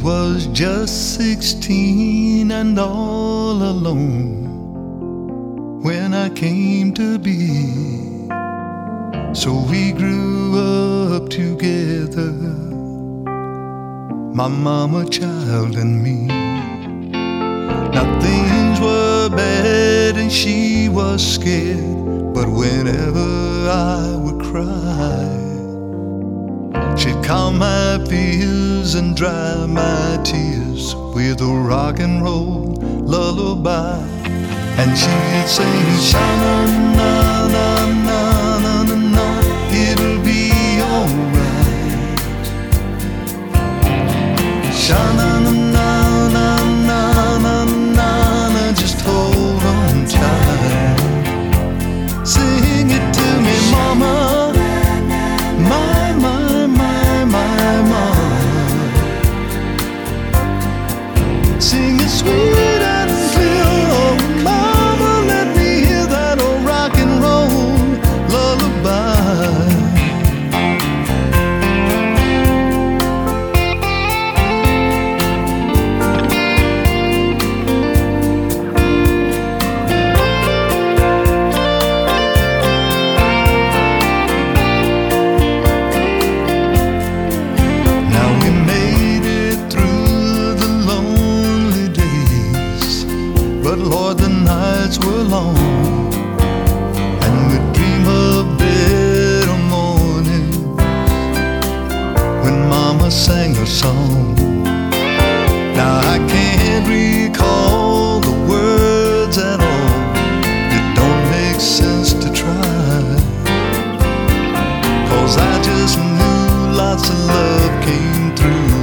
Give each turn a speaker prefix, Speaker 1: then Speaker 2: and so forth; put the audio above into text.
Speaker 1: was just 16 and all alone when I came to be. So we grew up together, my mama, child, and me. Now things were bad and she was scared, but whenever I would cry, she'd calm my fears and dry my tears with a rock and roll lullaby. And she'd sing, sha-na-na-na-na-na-na, it'll be alright. Sha-na-na-na-na-na-na, just hold on tight. Sing it to me, mama, my mama. Sing it sweet and clear, oh mama, let me hear that old rock and roll lullaby. But Lord, the nights were long, and we'd dream of better mornings when Mama sang a song. Now I can't recall the words at all, it don't make sense to try, 'cause I just knew lots of love came through